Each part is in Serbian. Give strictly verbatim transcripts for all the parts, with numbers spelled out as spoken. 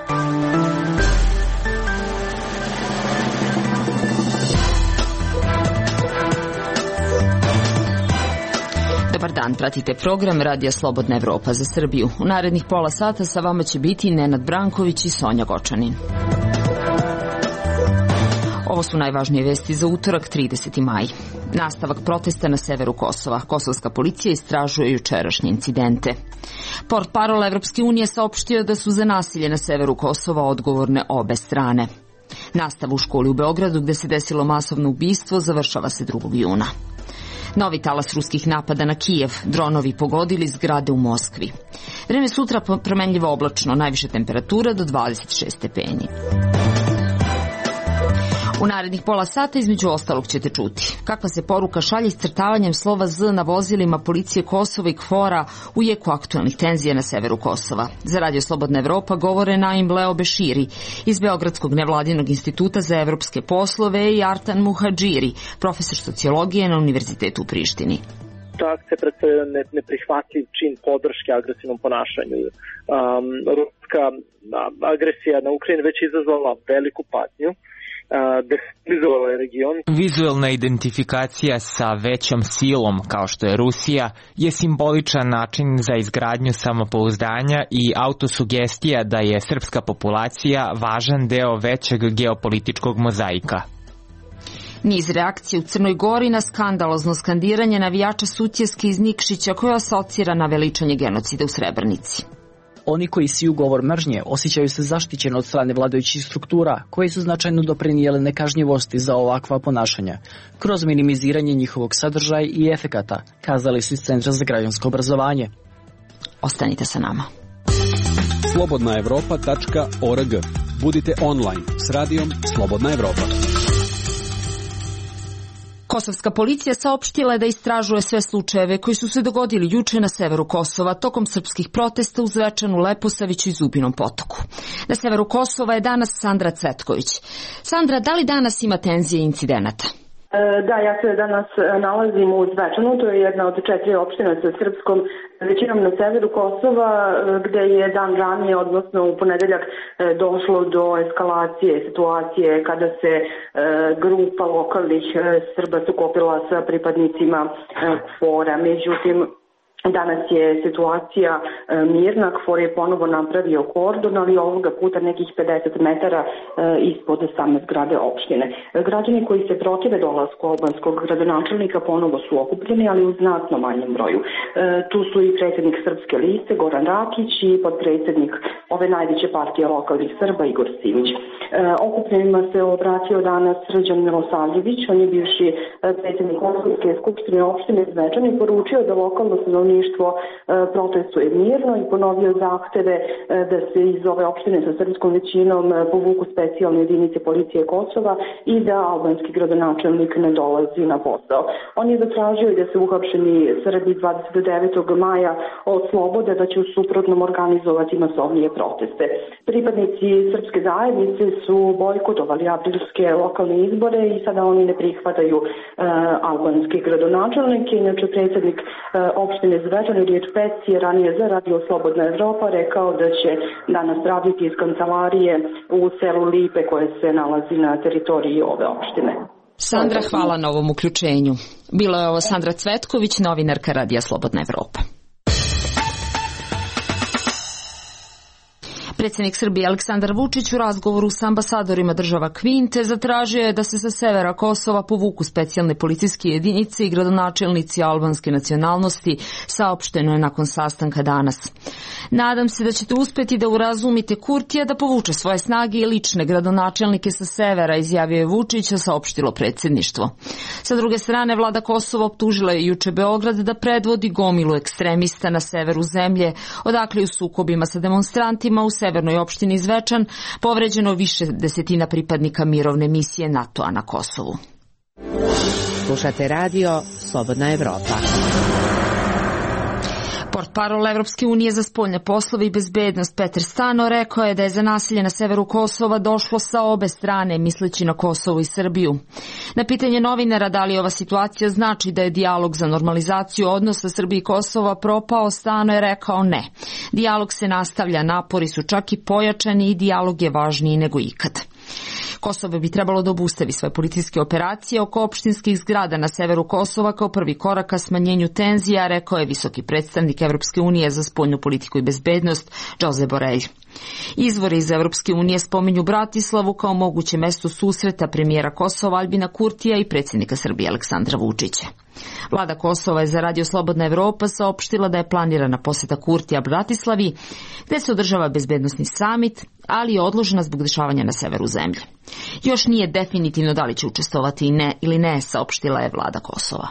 Dobar dan, pratite program Radija Slobodna Evropa za Srbiju. U narednih pola sata sa vama će biti Nenad Branković i Sonja Gočanin. Ovo su najvažnije vesti za utorak, trideseti maj. Nastavak protesta na severu Kosova. Kosovska policija istražuje jučerašnje incidente. Portparol Evropske unije saopštio da su za nasilje na severu Kosova odgovorne obe strane. Nastava u školi u Beogradu, gde se desilo masovno ubistvo, završava se drugog juna. Novi talas ruskih napada na Kijev, dronovi pogodili zgrade u Moskvi. Vreme sutra promenljivo oblačno, najviše temperatura do dvadeset šest stepeni. U narednih pola sata između ostalog ćete čuti kakva se poruka šalje iscrtavanjem slova Z na vozilima policije Kosova i KFOR-a u jeku aktualnih tenzija na severu Kosova. Za Radio Slobodna Evropa govore Naim Leo Beširi iz Beogradskog nevladinog instituta za evropske poslove i Artan Muhadžiri, profesor sociologije na Univerzitetu u Prištini. Ta akcija predstavlja neprihvatljiv čin podrške agresivnom ponašanju. Um, ruska agresija na Ukrajinu već izazvala veliku patnju. Vizuelna identifikacija sa većom silom, kao što je Rusija, je simboličan način za izgradnju samopouzdanja i autosugestija da je srpska populacija važan deo većeg geopolitičkog mozaika. Niz reakcije u Crnoj Gori na skandalozno skandiranje navijača Sutjeske iz Nikšića koja asocira na veličanje genocida u Srebrenici. Oni koji siju govor mržnje osjećaju se zaštićeno od strane vladajućih struktura, koji su značajno doprinijele nekažnjivosti za ovakva ponašanja, kroz minimiziranje njihovog sadržaja i efekata, kazali su iz Centra za građansko obrazovanje. Ostanite sa nama. slobodna evropa tačka org. Budite online s radijom Slobodna Evropa. Kosovska policija saopštila je da istražuje sve slučajeve koji su se dogodili juče na severu Kosova tokom srpskih protesta u Zvečanu, Leposaviću i Zubinom Potoku. Na severu Kosova je danas Sandra Cvetković. Sandra, da li danas ima tenzije i incidenata? Da, ja se danas nalazim u Zvečanu, to je jedna od četiri opština sa srpskom većinom na severu Kosova, gde je dan ranije, odnosno u ponedeljak, došlo do eskalacije situacije kada se grupa lokalnih Srba sukobila sa pripadnicima KFOR-a. Međutim, danas je situacija mirna, KFOR je ponovo napravio kordon, ali ovoga puta nekih pedeset metara ispod same zgrade opštine. Građani koji se protive dolasku albanskog gradonačelnika ponovo su okupljeni, ali u znatno manjem broju. Tu su i predsjednik Srpske liste Goran Rakić i podpredsjednik ove najveće partije lokalnih Srba Igor Simić. Okupljenima se obratio danas Srđan Milosavljević, on je bivši predsjednik Kosovske skupštine opštine Zvečan i poručio da lokalno stanovništvo protestuje mirno i ponovio zahteve da se iz ove opštine sa srpskom većinom povuku specijalne jedinice policije Kosova i da albanski gradonačelnik ne dolazi na posao. On je zatražio da se uhapšeni Srbi dvadeset devetog maja oslobode, da će u suprotnom organizovati masovnije proteste. Pripadnici srpske zajednice su bojkotovali aprilske lokalne izbore i sada oni ne prihvataju uh, albanski gradonačelnik. Inače, predsjednik uh, opštine Zvečan Riječ Pec je ranije za Radio Slobodna Evropa rekao da će danas raditi iz kancelarije u selu Lipe koje se nalazi na teritoriji ove opštine. Sandra, hvala na ovom uključenju. Bilo je ovo Sandra Cvetković, novinarka Radija Slobodna Evropa. Predsjednik Srbije Aleksandar Vučić u razgovoru s ambasadorima država Kvinte zatražio je da se sa severa Kosova povuku specijalne policijske jedinice i gradonačelnici albanske nacionalnosti, saopšteno je nakon sastanka danas. Nadam se da ćete uspjeti da urazumite Kurtija da povuče svoje snage i lične gradonačelnike sa severa, izjavio je Vučić, a saopštilo predsjedništvo. Sa druge strane, vlada Kosova optužila je juče Beograd da predvodi gomilu ekstremista na severu zemlje, odakle u sukobima sa demonstrantima u severnoj opštini Zvečan povređeno više desetina pripadnika mirovne misije NATO-a na Kosovu. Slušate radio Slobodna Evropa. Portparol Evropske unije za spoljne poslove i bezbednost Peter Stano rekao je da je za nasilje na severu Kosova došlo sa obe strane, misleći na Kosovo i Srbiju. Na pitanje novinara da li ova situacija znači da je dijalog za normalizaciju odnosa Srbije i Kosova propao, Stano je rekao ne. Dijalog se nastavlja, napori su čak i pojačani i dijalog je važniji nego ikad. Kosovo bi trebalo da obustavi svoje policijske operacije oko opštinskih zgrada na severu Kosova kao prvi korak ka smanjenju tenzija, rekao je visoki predstavnik Evropske unije za spoljnu politiku i bezbednost Jose Borrell. Izvori iz Evropske unije spominju Bratislavu kao moguće mesto susreta premijera Kosova Aljbina Kurtija i predsjednika Srbije Aleksandra Vučića. Vlada Kosova je za Radio Slobodna Evropa saopštila da je planirana poseta Kurtija Bratislavi, gde se održava bezbednosni samit, ali je odložena zbog dešavanja na severu zemlje. Još nije definitivno da li će učestvovati ne ili ne, saopštila je vlada Kosova.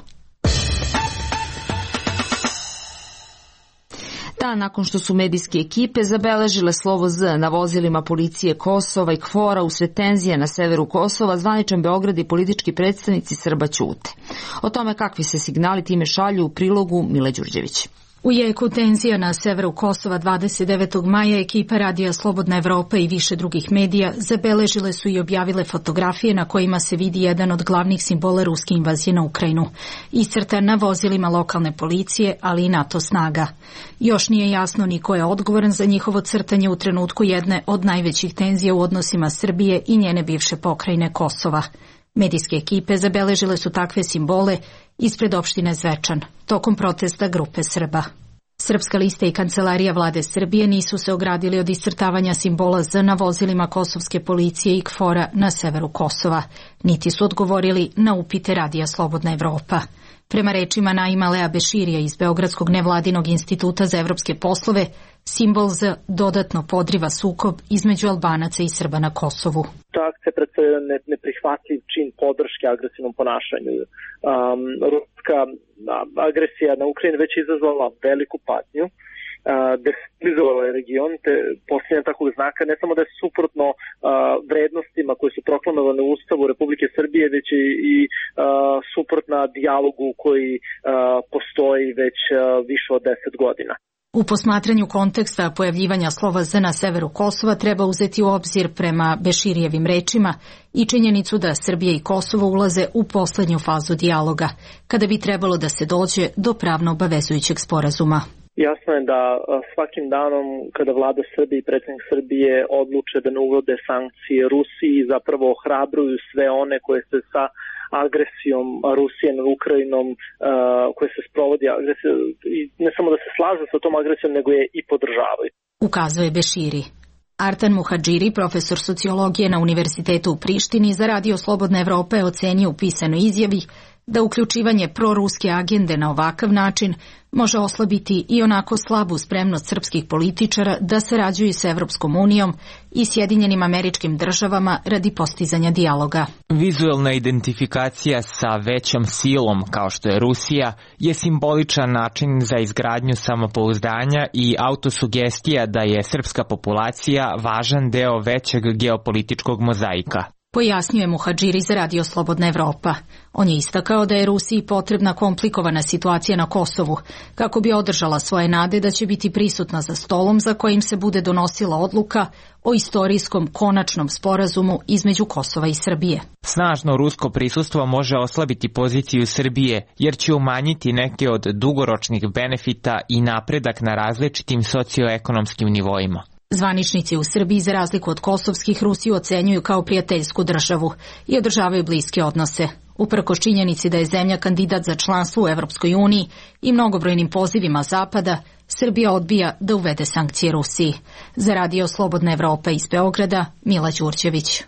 Da, nakon što su medijske ekipe zabeležile slovo Z na vozilima policije Kosova i Kfora usred tenzije na severu Kosova, zvaničan Beograd i politički predstavnici Srba ćute. O tome kakvi se signali time šalju u prilogu Mile Đurđević. U jeku tenzija na severu Kosova dvadeset devetog maja ekipa Radija Slobodna Evropa i više drugih medija zabeležile su i objavile fotografije na kojima se vidi jedan od glavnih simbola ruske invazije na Ukrajinu, iscrtan na vozilima lokalne policije, ali i NATO snaga. Još nije jasno ni ko je odgovoran za njihovo crtanje u trenutku jedne od najvećih tenzija u odnosima Srbije i njene bivše pokrajine Kosova. Medijske ekipe zabeležile su takve simbole ispred opštine Zvečan, tokom protesta grupe Srba. Srpska lista i kancelarija vlade Srbije nisu se ogradili od iscrtavanja simbola Z na vozilima kosovske policije i Kfora na severu Kosova, niti su odgovorili na upite Radija Slobodna Evropa. Prema rečima Naima Lea Beširija iz Beogradskog nevladinog instituta za evropske poslove, simbol Z dodatno podriva sukob između Albanaca i Srba na Kosovu. Ta akcija predstavlja neprihvatljiv čin podrške agresivnom ponašanju. Um, ruska agresija na Ukrajinu već izazvala veliku patnju, uh, destabilizovala je region, te posljednja takvog znaka ne samo da je suprotno uh, vrednostima koje su proklamovane u Ustavu Republike Srbije, već i, i uh, suprotna dijalogu koji uh, postoji već uh, više od deset godina. U posmatranju konteksta pojavljivanja slova Z na severu Kosova treba uzeti u obzir prema Beširijevim rečima i činjenicu da Srbija i Kosovo ulaze u poslednju fazu dijaloga, kada bi trebalo da se dođe do pravno obavezujućeg sporazuma. Jasno je da svakim danom kada vlada Srbije i predsjednik Srbije odluče da ne uvode sankcije Rusiji, zapravo ohrabruju sve one koje se sa agresijom Rusije nad Ukrajinom, koje se sprovodi agresija, i ne samo da se slažu sa tom agresijom, nego je i podržavaju. Ukazuje Beširi. Artan Muhadžiri, profesor sociologije na Univerzitetu u Prištini, za Radio Slobodna Evropa je ocenio u pisanoj izjavi da uključivanje proruske agende na ovakav način može oslabiti i onako slabu spremnost srpskih političara da sarađuju sa Evropskom unijom i Sjedinjenim Američkim Državama radi postizanja dijaloga. Vizuelna identifikacija sa većom silom, kao što je Rusija, je simboličan način za izgradnju samopouzdanja i autosugestija da je srpska populacija važan deo većeg geopolitičkog mozaika. Pojasnjuje Muhadžiri za Radio Slobodna Evropa. On je istakao da je Rusiji potrebna komplikovana situacija na Kosovu, kako bi održala svoje nade da će biti prisutna za stolom za kojim se bude donosila odluka o istorijskom konačnom sporazumu između Kosova i Srbije. Snažno rusko prisustvo može oslabiti poziciju Srbije, jer će umanjiti neke od dugoročnih benefita i napredak na različitim socioekonomskim nivoima. Zvaničnici u Srbiji, za razliku od kosovskih, Rusiju ocenjuju kao prijateljsku državu i održavaju bliske odnose. Uprkos činjenici da je zemlja kandidat za članstvo u Evropskoj uniji i mnogobrojnim pozivima Zapada, Srbija odbija da uvede sankcije Rusiji. Za Radio Slobodna Evropa iz Beograda, Mila Đurđević.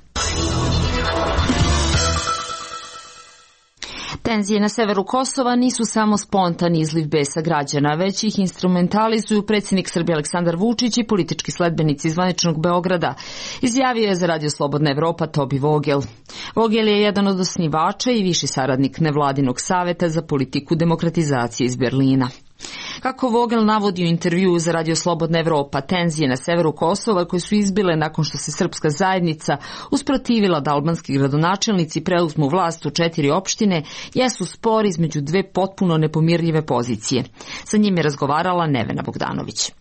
Tenzije na severu Kosova nisu samo spontani izliv besa građana, već ih instrumentalizuju predsjednik Srbije Aleksandar Vučić i politički sledbenici zvaničnog Beograda, izjavio je za Radio Slobodna Evropa Tobi Vogel. Vogel je jedan od osnivača i viši saradnik nevladinog saveta za politiku demokratizacije iz Berlina. Kako Vogel navodi u intervjuu za Radio Slobodna Evropa, tenzije na severu Kosova koje su izbile nakon što se srpska zajednica usprotivila da albanski gradonačelnici preuzmu vlast u četiri opštine, jesu spor između dve potpuno nepomirljive pozicije. Sa njim je razgovarala Nevena Bogdanović.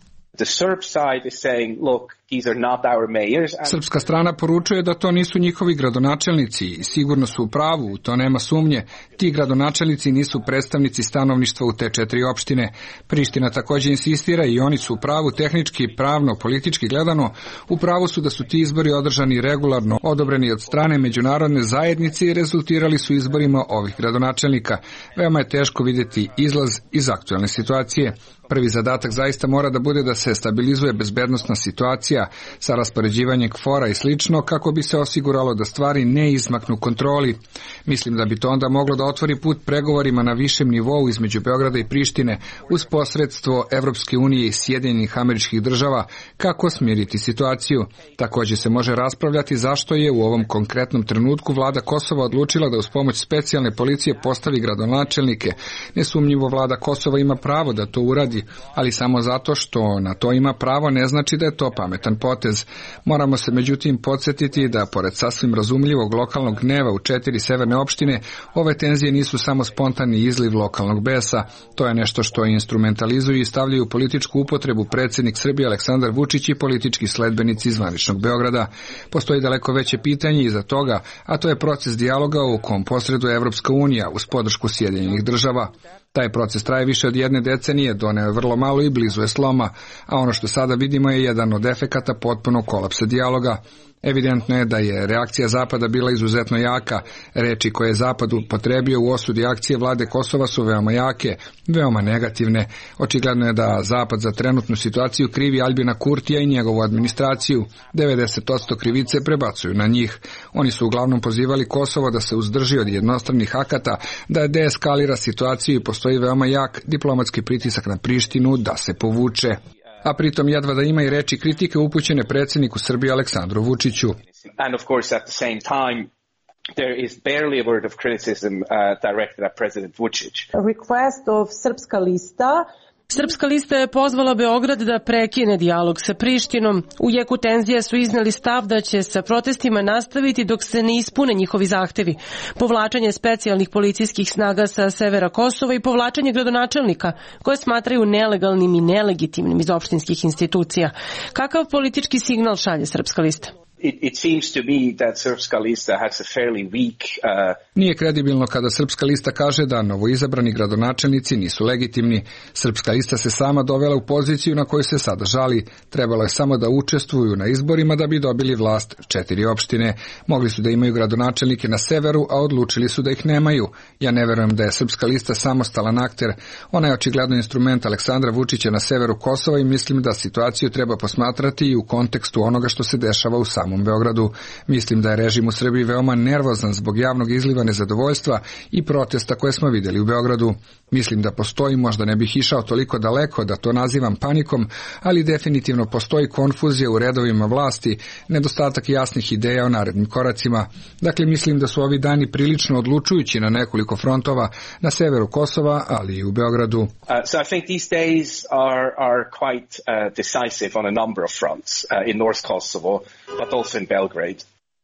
Srpska strana poručuje da to nisu njihovi gradonačelnici i sigurno su u pravu, to nema sumnje. Ti gradonačelnici nisu predstavnici stanovništva u te četiri opštine. Priština također insistira i oni su u pravu tehnički, pravno, politički gledano. U pravu su da su ti izbori održani regularno, odobreni od strane međunarodne zajednice i rezultirali su izborima ovih gradonačelnika. Veoma je teško vidjeti izlaz iz aktualne situacije. Prvi zadatak zaista mora da bude da se stabilizuje bezbednosna situacija sa raspoređivanjem kvora i slično kako bi se osiguralo da stvari ne izmaknu kontroli. Mislim da bi to onda moglo da otvori put pregovorima na višem nivou između Beograda i Prištine uz posredstvo Evropske unije i Sjedinjenih Američkih Država kako smiriti situaciju. Također se može raspravljati zašto je u ovom konkretnom trenutku vlada Kosova odlučila da uz pomoć specijalne policije postavi gradonačelnike. Nesumnjivo vlada Kosova ima pravo da to uradi, ali samo zato što na to ima pravo ne znači da je to pametan potez. Moramo se međutim podsjetiti da pored sasvim razumljivog lokalnog gneva u četiri severne opštine, ove tenzije nisu samo spontani izliv lokalnog besa. To je nešto što instrumentalizuju i stavljaju političku upotrebu predsjednik Srbije Aleksandar Vučić i politički sledbenici iz zvaničnog Beograda. Postoji daleko veće pitanje iza toga, a to je proces dijaloga u kom posreduje Evropska unija uz podršku Sjedinjenih Država. Taj proces traje više od jedne decenije, doneo je vrlo malo i blizu je sloma, a ono što sada vidimo je jedan od efekata potpunog kolapsa dijaloga. Evidentno je da je reakcija Zapada bila izuzetno jaka. Reči koje je Zapad upotrebio u osudi akcije vlade Kosova su veoma jake, veoma negativne. Očigledno je da Zapad za trenutnu situaciju krivi Aljbina Kurtija i njegovu administraciju. devedeset posto krivice prebacuju na njih. Oni su uglavnom pozivali Kosovo da se uzdrži od jednostranih akata, da deeskalira situaciju i postoji veoma jak diplomatski pritisak na Prištinu da se povuče. A pritom jedva da ima i reči kritike upućene predsjedniku Srbije Aleksandru Vučiću. And of course at the same time there is barely a word of criticism uh, directed at President Vučić. A request of Srpska lista. Srpska lista je pozvala Beograd da prekine dijalog sa Prištinom. U jeku tenzija su izneli stav da će sa protestima nastaviti dok se ne ispune njihovi zahtevi. Povlačenje specijalnih policijskih snaga sa severa Kosova i povlačenje gradonačelnika koje smatraju nelegalnim i nelegitimnim iz opštinskih institucija. Kakav politički signal šalje Srpska lista? It, it seems to me that Srpska lista has a fairly weak, uh... Nije kredibilno kada Srpska lista kaže da novoizabrani gradonačelnici nisu legitimni. Srpska lista se sama dovela u poziciju na kojoj se sada žali. Trebalo je samo da učestvuju na izborima da bi dobili vlast četiri opštine. Mogli su da imaju gradonačelnike na severu, a odlučili su da ih nemaju. Ja ne verujem da je Srpska lista samostalan akter. Ona je očigledno instrument Aleksandra Vučića na severu Kosova i mislim da situaciju treba posmatrati i u kontekstu onoga što se dešava u samom Beogradu. Mislim da je režim u Srbiji veoma nervozan zbog javnog izliva nezadovoljstva i protesta koje smo vidjeli u Beogradu. Mislim da postoji, možda ne bih išao toliko daleko da to nazivam panikom, ali definitivno postoji konfuzija u redovima vlasti, nedostatak jasnih ideja o narednim koracima. Dakle, mislim da su ovi dani prilično odlučujući na nekoliko frontova na severu Kosova, ali i u Beogradu. Uh, so I think these days are, are quite uh, decisive on a number of fronts uh, in North Kosovo, but also in Belgrade.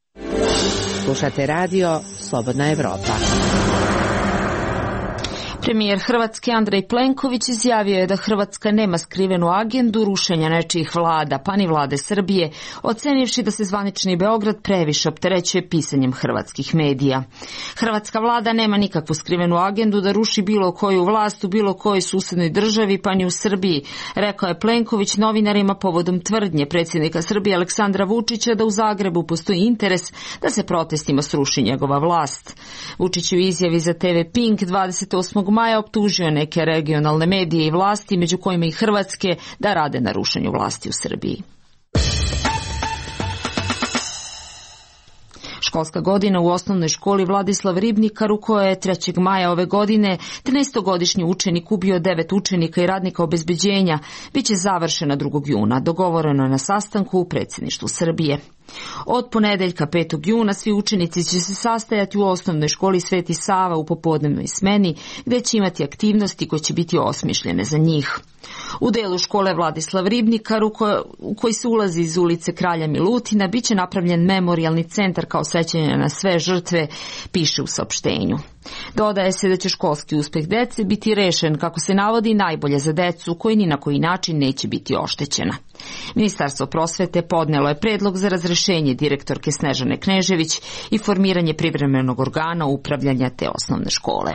Slušate radio Slobodna Evropa. Premijer Hrvatske Andrej Plenković izjavio je da Hrvatska nema skrivenu agendu rušenja nečijih vlada, pa ni vlade Srbije, ocenivši da se zvanični Beograd previše opterećuje pisanjem hrvatskih medija. Hrvatska vlada nema nikakvu skrivenu agendu da ruši bilo koju vlast u bilo kojoj susednoj državi, pa ni u Srbiji, rekao je Plenković novinarima povodom tvrdnje predsjednika Srbije Aleksandra Vučića da u Zagrebu postoji interes da se protestima sruši njegova vlast. Vučić u izjavi za te ve Pink dvadeset osmog maja optužio neke regionalne medije i vlasti, među kojima i Hrvatske, da rade na rušenju vlasti u Srbiji. Školska godina u osnovnoj školi Vladislav Ribnikar, u kojoj je trećeg maja ove godine trinaestogodišnji učenik ubio devet učenika i radnika obezbeđenja, biće završena drugog juna, dogovoreno je na sastanku u predsjedništvu Srbije. Od ponedeljka petog juna svi učenici će se sastajati u osnovnoj školi Sveti Sava u popodnevnoj smeni, gde će imati aktivnosti koje će biti osmišljene za njih. U delu škole Vladislav Ribnikar, u koji se ulazi iz ulice Kralja Milutina, biće napravljen memorijalni centar kao sećanje na sve žrtve, piše u saopštenju. Dodaje se da će školski uspeh dece biti rešen, kako se navodi, najbolje za decu koji ni na koji način neće biti oštećena. Ministarstvo prosvete podnelo je predlog za razrešenje direktorke Snežane Knežević i formiranje privremenog organa upravljanja te osnovne škole.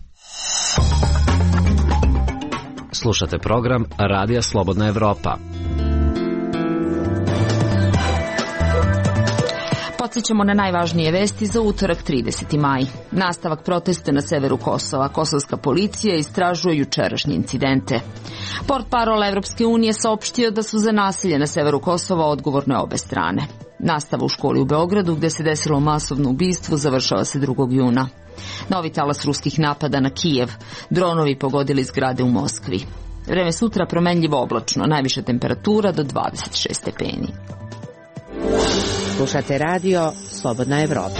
Slušate program Radija Slobodna Evropa. Podsjećamo na najvažnije vesti za utorak trideseti maj. Nastavak protesta na severu Kosova. Kosovska policija istražuje jučerašnje incidente. Portparol Evropske unije saopštio da su za nasilje na severu Kosova odgovorne obe strane. Nastava u školi u Beogradu, gde se desilo masovno ubistvo, završava se drugog juna. Novi talas ruskih napada na Kijev. Dronovi pogodili zgrade u Moskvi. Vreme sutra promenljivo oblačno, najviša temperatura do dvadeset šest stepeni. Slušate radio Slobodna Evropa.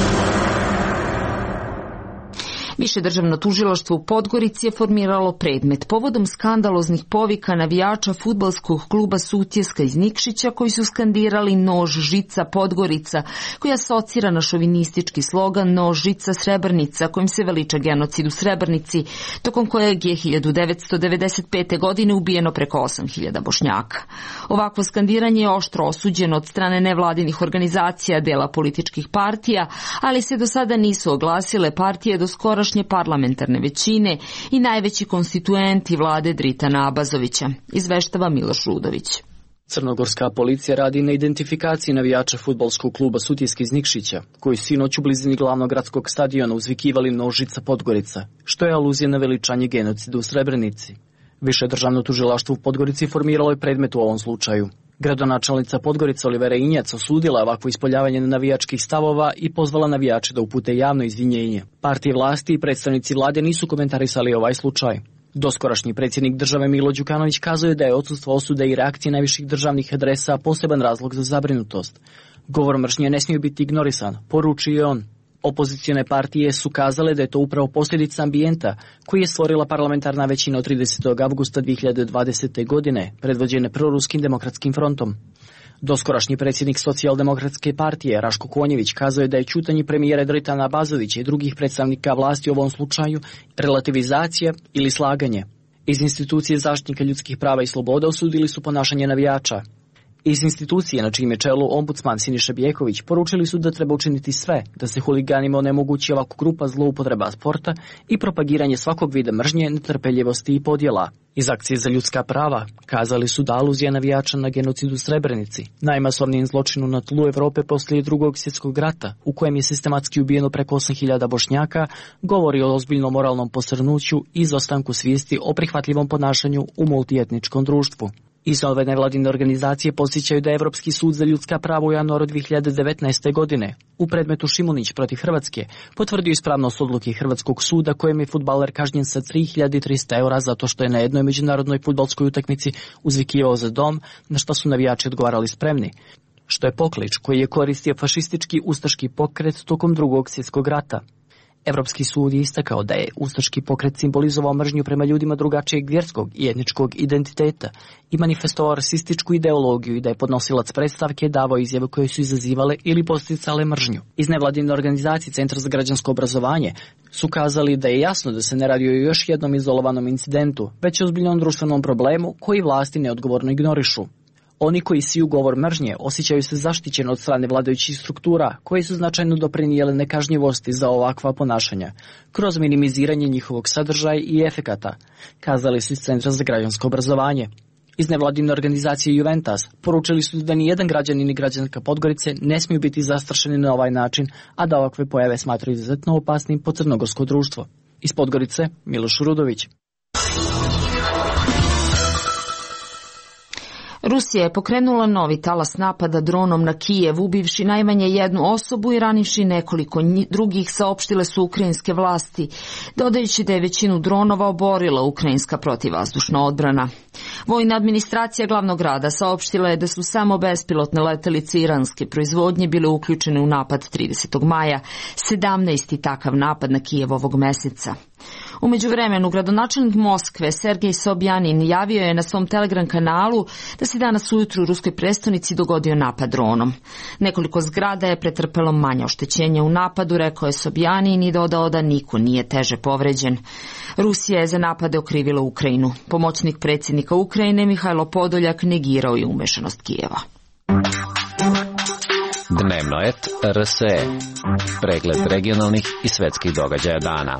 Više državno tužilaštvo u Podgorici je formiralo predmet povodom skandaloznih povika navijača fudbalskog kluba Sutjeska iz Nikšića koji su skandirali nož, žica, Podgorica, koja asocira na šovinistički slogan nož, žica, Srebrnica, kojim se veliča genocid u Srebrnici, tokom kojeg je hiljadu devetsto devedeset pete. godine ubijeno preko osam hiljada Bošnjaka. Ovakvo skandiranje je oštro osuđeno od strane nevladinih organizacija, dela političkih partija, ali se do sada nisu oglasile partije do skoro parlamentarne većine i najveći konstituenti vlade Dritana Abazovića, izveštava Miloš Rudović. Crnogorska policija radi na identifikaciji navijača fudbalskog kluba Sutjeska iz Nikšića, koji sinoć u blizini glavnog gradskog stadiona uzvikivali nožica Podgorica, što je aluzija na veličanje genocida u Srebrenici. Više državno tužilaštvo u Podgorici formiralo je predmet u ovom slučaju. Gradonačelnica Podgorica Olivera Injac osudila je ovakvo ispoljavanje navijačkih stavova i pozvala navijače da upute javno izvinjenje. Partije vlasti i predstavnici vlade nisu komentarisali ovaj slučaj. Doskorašnji predsjednik države Milo Đukanović kazuje da je odsustvo osude i reakcije najviših državnih adresa poseban razlog za zabrinutost. Govor mržnje ne smije biti ignorisan, poručio je on. Opozicione partije su kazale da je to upravo posljedica ambijenta koji je stvorila parlamentarna većina od tridesetog avgusta dve hiljade dvadesete. godine, predvođene proruskim demokratskim frontom. Doskorašnji predsjednik socijaldemokratske partije Raško Konjević kazao je da je ćutanje premijera Dritana Abazovića i drugih predstavnika vlasti u ovom slučaju relativizacija ili slaganje. Iz institucije zaštitnika ljudskih prava i sloboda osudili su ponašanje navijača. Iz institucije, na čijem je čelu ombudsman Siniša Bjeković, poručili su da treba učiniti sve da se huliganima onemogući ovakva grupa zloupotreba sporta i propagiranje svakog vida mržnje, netrpeljivosti i podjela. Iz akcije za ljudska prava kazali su da aluzija navijača na genocid u Srebrenici, najmasovnijem zločinu na tlu Evrope poslije drugog svjetskog rata, u kojem je sistematski ubijeno preko osam hiljada Bošnjaka, govori o ozbiljnom moralnom posrnuću i izostanku svijesti o prihvatljivom ponašanju u multietničkom društvu. Iz ove nevladine organizacije podsjećaju da je Evropski sud za ljudska prava u januaru dve hiljade devetnaeste. godine u predmetu Šimunić protiv Hrvatske potvrdio ispravnost odluke Hrvatskog suda kojem je fudbaler kažnjen sa tri hiljade trista eura zato što je na jednoj međunarodnoj fudbalskoj utakmici uzvikivao za dom, na što su navijači odgovarali spremni, što je poklič koji je koristio fašistički ustaški pokret tokom drugog svjetskog rata. Evropski sud je istakao da je ustaški pokret simbolizovao mržnju prema ljudima drugačijeg vjerskog i etničkog identiteta i manifestovao rasističku ideologiju i da je podnosilac predstavke davao izjave koje su izazivale ili podsticale mržnju. Iz nevladine organizacije Centra za građansko obrazovanje su kazali da je jasno da se ne radi o još jednom izolovanom incidentu, već o ozbiljnom društvenom problemu koji vlasti neodgovorno ignorišu. Oni koji siju govor mržnje osjećaju se zaštićeno od strane vladajućih struktura koji su značajno doprinijele nekažnjivosti za ovakva ponašanja, kroz minimiziranje njihovog sadržaja i efekata, kazali su iz Centra za građansko obrazovanje. Iz nevladine organizacije Juventus poručili su da ni jedan građanin ni građanka Podgorice ne smiju biti zastrašeni na ovaj način, a da ovakve pojave smatraju izuzetno opasnim po crnogorsko društvo. Iz Podgorice, Miloš Rudović. Rusija je pokrenula novi talas napada dronom na Kijev, ubivši najmanje jednu osobu i ranivši nekoliko drugih, saopštile su ukrajinske vlasti, dodajući da je većinu dronova oborila ukrajinska protivvazdušna odbrana. Vojna administracija glavnog grada saopštila je da su samo bespilotne letelice iranske proizvodnje bile uključene u napad tridesetog maja, sedamnaesti takav napad na Kijev ovog meseca. U međuvremenu, gradonačelnik Moskve Sergej Sobjanin javio je na svom Telegram kanalu da se danas ujutru u ruskoj prestonici dogodio napad dronom. Nekoliko zgrada je pretrpelo manje oštećenja u napadu, rekao je Sobjanin i dodao da niko nije teže povređen. Rusija je za napade okrivila Ukrajinu. Pomoćnik predsjednika Ukrajine Mihajlo Podoljak negirao je umešanost Kijeva. Dnevnoet R S E. Pregled regionalnih i svetskih događaja dana.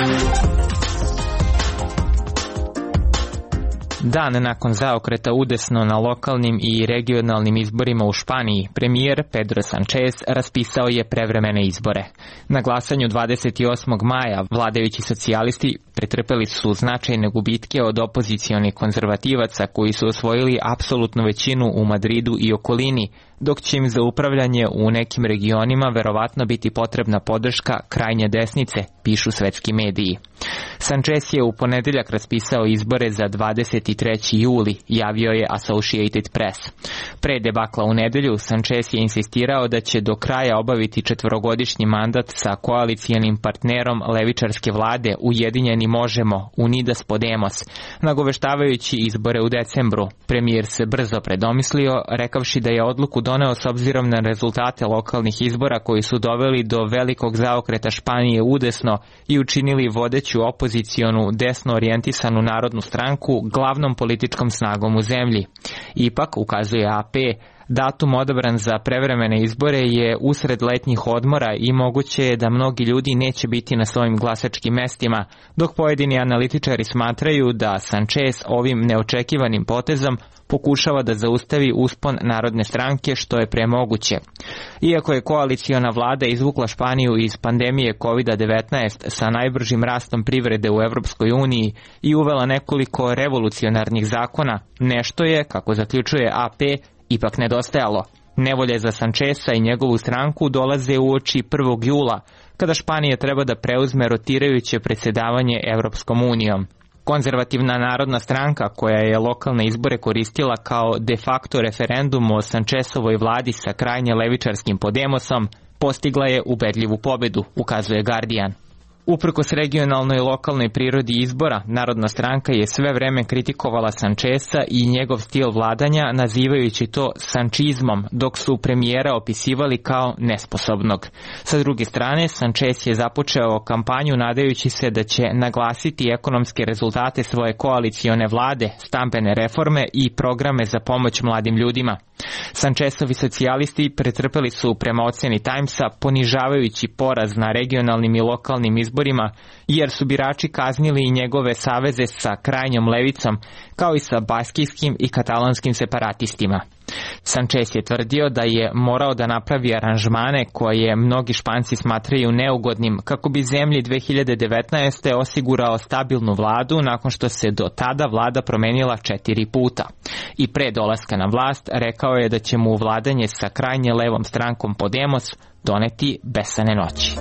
Dan nakon zaokreta udesno na lokalnim i regionalnim izborima u Španiji, premijer Pedro Sánchez raspisao je prevremene izbore. Na glasanju dvadeset osmog maja vladajući socijalisti pretrpeli su značajne gubitke od opozicionih konzervativaca koji su osvojili apsolutnu većinu u Madridu i okolini, dok će im za upravljanje u nekim regionima verovatno biti potrebna podrška krajnje desnice, pišu svetski mediji. Sánchez je u ponedeljak raspisao izbore za dvadeset treći juli, javio je Associated Press. Pre debakla u nedelju, Sánchez je insistirao da će do kraja obaviti četvorogodišnji mandat sa koalicijanim partnerom levičarske vlade Ujedinjeni možemo, Unidas Podemos, nagoveštavajući izbore u decembru. Premijer se brzo predomislio, rekavši da je odluku doneo s obzirom na rezultate lokalnih izbora koji su doveli do velikog zaokreta Španije udesno i učinili vodeću opozicionu desno orijentisanu narodnu stranku glavnom političkom snagom u zemlji. Ipak, ukazuje A P, datum odabran za prevremene izbore je usred letnjih odmora i moguće je da mnogi ljudi neće biti na svojim glasačkim mestima, dok pojedini analitičari smatraju da Sánchez ovim neočekivanim potezom pokušava da zaustavi uspon narodne stranke, što je premoguće. Iako je koaliciona vlada izvukla Španiju iz pandemije kovid devetnaest sa najbržim rastom privrede u Evropskoj uniji i uvela nekoliko revolucionarnih zakona, nešto je, kako zaključuje A P, ipak nedostajalo. Nevolje za Sančesa i njegovu stranku dolaze u oči prvog jula, kada Španija treba da preuzme rotirajuće predsjedavanje Evropskom unijom. Konzervativna narodna stranka, koja je lokalne izbore koristila kao de facto referendum o Sančesovoj vladi sa krajnje levičarskim Podemosom, postigla je ubedljivu pobedu, ukazuje Guardian. Uprkos regionalnoj i lokalnoj prirodi izbora, Narodna stranka je sve vreme kritikovala Sančesa i njegov stil vladanja, nazivajući to sančizmom, dok su premijera opisivali kao nesposobnog. Sa druge strane, Sančes je započeo kampanju nadajući se da će naglasiti ekonomske rezultate svoje koalicione vlade, stambene reforme i programe za pomoć mladim ljudima. Sančesovi socijalisti pretrpeli su, prema ocjeni Timesa, ponižavajući poraz na regionalnim i lokalnim izborima, jer su birači kaznili i njegove saveze sa krajnjom levicom, kao i sa baskijskim i katalonskim separatistima. Sančes je tvrdio da je morao da napravi aranžmane koje mnogi Španci smatraju neugodnim kako bi zemlji dve hiljade devetnaeste. osigurao stabilnu vladu nakon što se do tada vlada promenila četiri puta. I pre dolaska na vlast rekao je da će mu vladanje sa krajnje levom strankom Podemos doneti besane noći.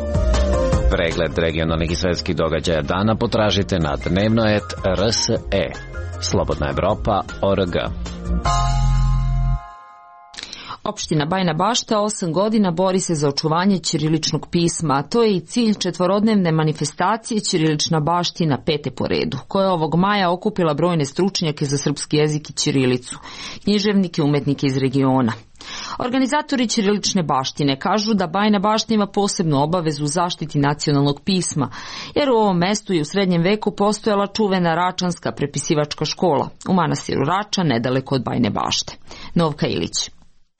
Pregled regionalnih i svetskih događaja dana potražite na dnevnoet R S E. Slobodna Evropa O R G. Opština Bajina Bašta osam godina bori se za očuvanje ćiriličnog pisma, a to je i cilj četvorodnevne manifestacije Ćirilična baština pete po redu, koja je ovog maja okupila brojne stručnjake za srpski jezik i ćirilicu, književnike, umetnike iz regiona. Organizatori ćirilične baštine kažu da Bajina Bašta ima posebnu obavezu u zaštiti nacionalnog pisma, jer u ovom mestu i u srednjem veku postojala čuvena račanska prepisivačka škola u manastiru Rača, nedaleko od Bajine Bašte. Novka Ilić.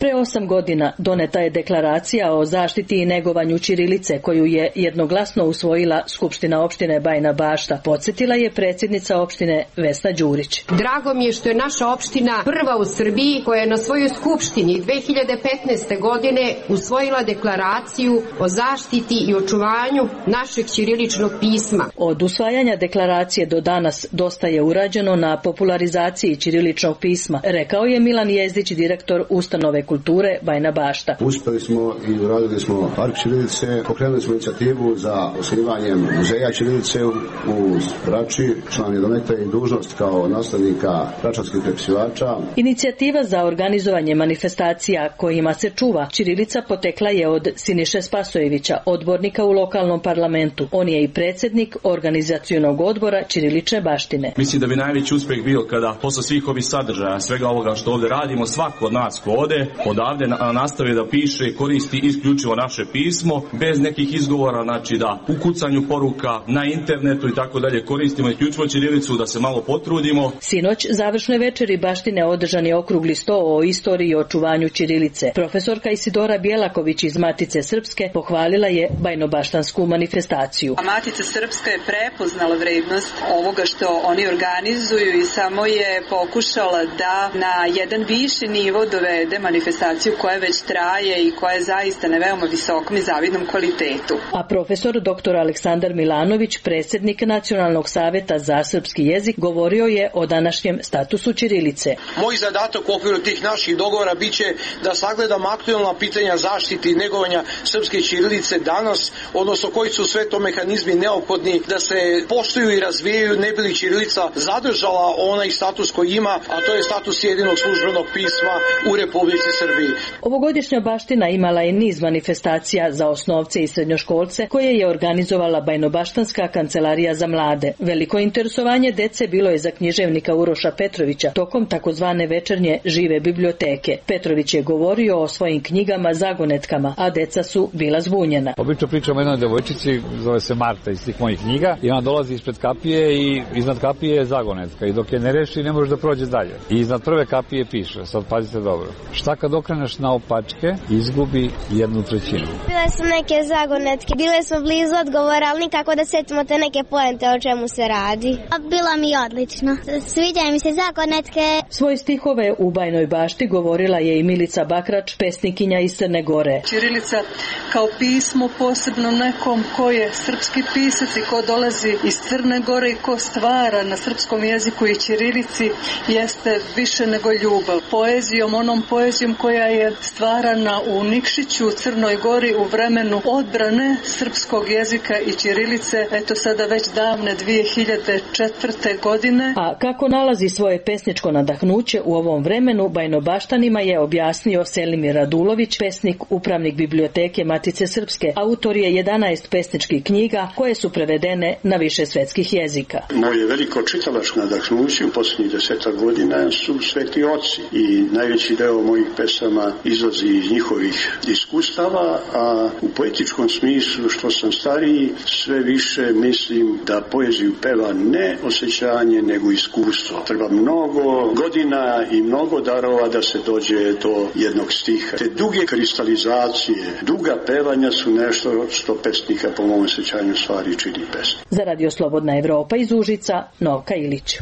Pre osam godina doneta je deklaracija o zaštiti i negovanju ćirilice koju je jednoglasno usvojila Skupština opštine Bajina Bašta, podsjetila je predsjednica opštine Vesna Đurić. Drago mi je što je naša opština prva u Srbiji koja je na svojoj skupštini dve hiljade petnaeste. godine usvojila deklaraciju o zaštiti i očuvanju našeg ćiriličnog pisma. Od usvajanja deklaracije do danas dosta je urađeno na popularizaciji ćiriličnog pisma, rekao je Milan Jezdić, direktor Ustanove kulture Bajina Bašta. Uspeli smo i uradili smo park ćirilice, pokrenuli smo inicijativu za osnivanjem muzeja ćirilice u Rači, član je donekle i dužnost kao nastavnika račanskih prepisivača. Inicijativa za organizovanje manifestacija kojima se čuva ćirilica potekla je od Siniše Spasojevića, odbornika u lokalnom parlamentu. On je i predsjednik organizacionog odbora ćirilične baštine. Mislim da bi najveći uspjeh bio kada posle svih ovih sadržaja, svega ovoga što ovdje radimo, svako od nas ko ode, odavde nastavi da piše i koristi isključivo naše pismo, bez nekih izgovora, znači da u kucanju poruka na internetu i tako dalje koristimo isključivo ćirilicu, da se malo potrudimo. Sinoć završnoj večeri baštine održan je okrugli sto o istoriji i očuvanju ćirilice. Profesorka Isidora Bjelaković iz Matice Srpske pohvalila je bajnobaštansku manifestaciju. Matica Srpska je prepoznala vrednost ovoga što oni organizuju i samo je pokušala da na jedan viši nivo dovede manifestaciju koja već traje i koja je zaista na veoma visokom i zavidnom kvalitetu. A profesor doktor Aleksandar Milanović, predsjednik Nacionalnog saveta za srpski jezik, govorio je o današnjem statusu ćirilice. Moj zadatak u okviru tih naših dogovora biće da sagledam aktualna pitanja zaštite i negovanja srpske ćirilice danas, odnosno koji su sve to mehanizmi neophodni da se poštuju i razvijaju, ne bi li ćirilica zadržala onaj status koji ima, a to je status jedinog službenog pisma u Republici Srbiji. Ovogodišnja baština imala je niz manifestacija za osnovce i srednjoškolce koje je organizovala Bajnobaštanska kancelarija za mlade. Veliko interesovanje dece bilo je za književnika Uroša Petrovića tokom takozvane večernje žive biblioteke. Petrović je govorio o svojim knjigama zagonetkama, a deca su bila zbunjena. Obično pričamo o jednoj devojčici, zove se Marta iz tih mojih knjiga, i ona dolazi ispred kapije i iznad kapije je zagonetka i dok je ne reši ne može da prođe dalje. I iznad prve kapije piše, sad pazite dobro, šta kad okreneš naopačke, izgubi jednu trećinu. Bile su neke zagonetke, bile smo blizu odgovora, ali nikako da setimo te neke poente o čemu se radi. A bila mi odlično. Sviđaju mi se zagonetke. Svoje stihove u Bajnoj Bašti govorila je i Milica Bakrač, pesnikinja iz Crne Gore. Ćirilica kao pismo posebno nekom ko je srpski pisac i ko dolazi iz Crne Gore i ko stvara na srpskom jeziku i ćirilici jeste više nego ljubav. Poezijom, onom poezijom koja je stvarana u Nikšiću, u Crnoj Gori u vremenu odbrane srpskog jezika i ćirilice, eto sada već davne dvije hiljade četvrte. godine. A kako nalazi svoje pesničko nadahnuće u ovom vremenu, Bajnobaštanima je objasnio Selimir Radulović, pesnik, upravnik biblioteke Matice Srpske. Autor je jedanaest pesničkih knjiga koje su prevedene na više svetskih jezika. Moje veliko čitalačko nadahnuće u posljednjih desetak godina su sveti oci i najveći deo mojih pesama izlazi iz njihovih iskustava, a u poetičkom smislu što sam stariji sve više mislim da poeziju peva ne osjećanje nego iskustvo. Treba mnogo godina i mnogo darova da se dođe do jednog stiha. Te duge kristalizacije, duga pevanja su nešto što pesnika po mom osjećanju stvari čini pesma. Za Radio Slobodna Evropa iz Užica, Novka Ilić.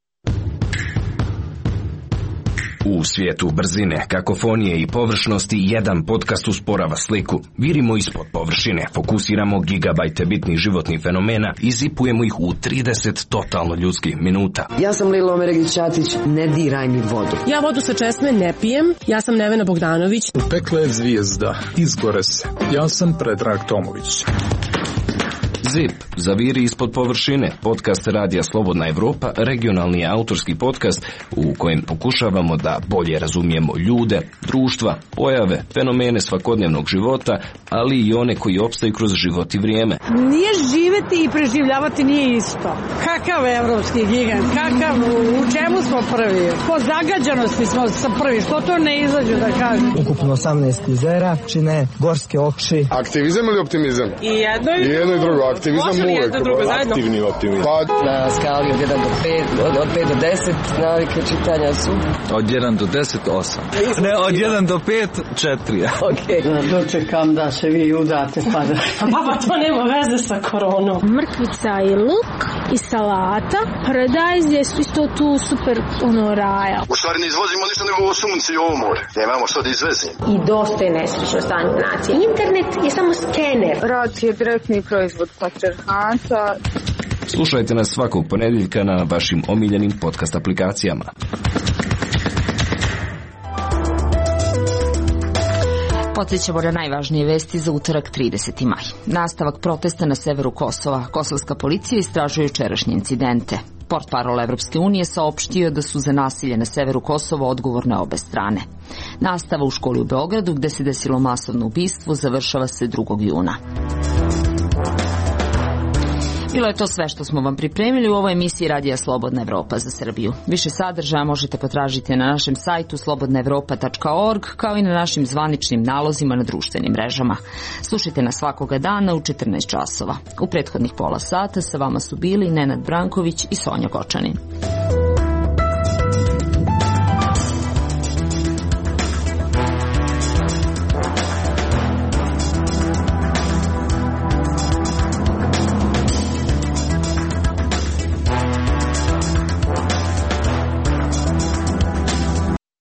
U svijetu brzine, kakofonije i površnosti jedan podcast usporava sliku. Virimo ispod površine, fokusiramo gigabajte bitnih životnih fenomena i zipujemo ih u trideset totalno ljudskih minuta. Ja sam Lilo Meregić-Ćatić, ne diraj mi vodu. Ja vodu sa česme ne pijem, ja sam Nevena Bogdanović. U pekle je zvijezda, izgore se. Ja sam Predrag Tomović. Zip, zaviri ispod površine, podcast Radija Slobodna Evropa, regionalni autorski podcast u kojem pokušavamo da bolje razumijemo ljude, društva, pojave, fenomene svakodnevnog života, ali i one koji opstaju kroz život i vrijeme. Nije živeti i preživljavati nije isto. Kakav evropski gigant, kakav, u čemu smo prvi? Po zagađanosti smo prvi, što to ne izađu da kažem? Ukupno osamnaest jezera, čine gorske oči. Aktivizam ili optimizam? I jedno i, I jedno i drugo. Aktivizam uvek, aktivni optimizam. Pa... Na skali od jedan do pet, od, od pet do deset navike čitanja su? Od jedan do deset, osam. Ne, od jedan do pet, četiri. Okej. Okay. Dočekam da se vi udate pa da... Baba, to nema veze sa koronom. Mrkvica i luk i salata. Paradajz je isto tu super ono raja. U stvari ne izvozimo ništa nego ovo sunce i ovo more. Nemamo što da izvezimo. I dosta je nesrećno stanje nacije. Internet je samo skener. Rad je direktni proizvod patrijarhata. Slušajte nas svakog ponedjeljka na vašim omiljenim podcast aplikacijama. Podsjećamo na najvažnije vesti za utorak trideseti maj. Nastavak protesta na severu Kosova. Kosovska policija istražuje jučerašnje incidente. Portparol Evropske unije saopštio da su za nasilje na severu Kosova odgovorne obe strane. Nastava u školi u Beogradu, gde se desilo masovno ubistvo, završava se drugog juna. Bilo je to sve što smo vam pripremili u ovoj emisiji Radija Slobodna Evropa za Srbiju. Više sadržaja možete potražiti na našem sajtu slobodna evropa tačka org, kao i na našim zvaničnim nalozima na društvenim mrežama. Slušajte nas svakoga dana u četrnaest časova. U prethodnih pola sata sa vama su bili Nenad Branković i Sonja Gočanin.